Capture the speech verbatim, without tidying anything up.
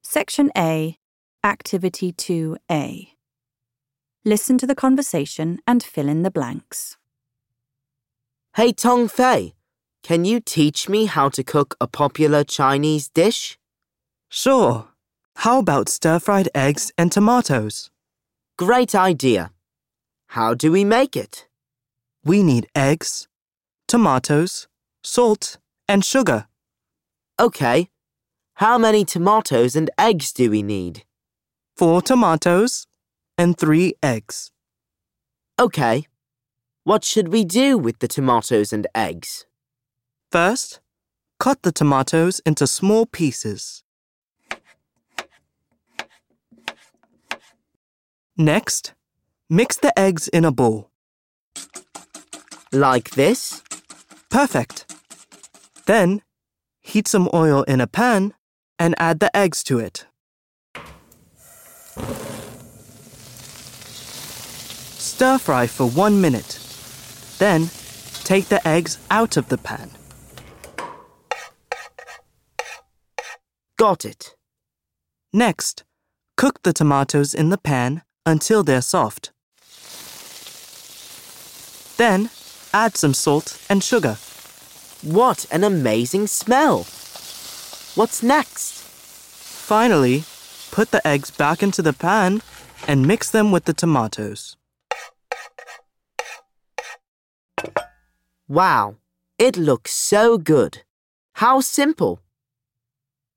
Section A, Activity two A. Listen to the conversation and fill in the blanks. Hey Tong Fei, can you teach me how to cook a popular Chinese dish? Sure. How about stir-fried eggs and tomatoes? Great idea. How do we make it? We need eggs, tomatoes, salt, and sugar. Okay. How many tomatoes and eggs do we need? Four tomatoes and three eggs. Okay. What should we do with the tomatoes and eggs? First, cut the tomatoes into small pieces. Next, mix the eggs in a bowl. Like this? Perfect. Then, heat some oil in a pan and add the eggs to it. Stir fry for one minute. Then, take the eggs out of the pan. Got it. Next, cook the tomatoes in the pan until they're soft. Then, add some salt and sugar. What an amazing smell! What's next? Finally, put the eggs back into the pan and mix them with the tomatoes. Wow, it looks so good. How simple.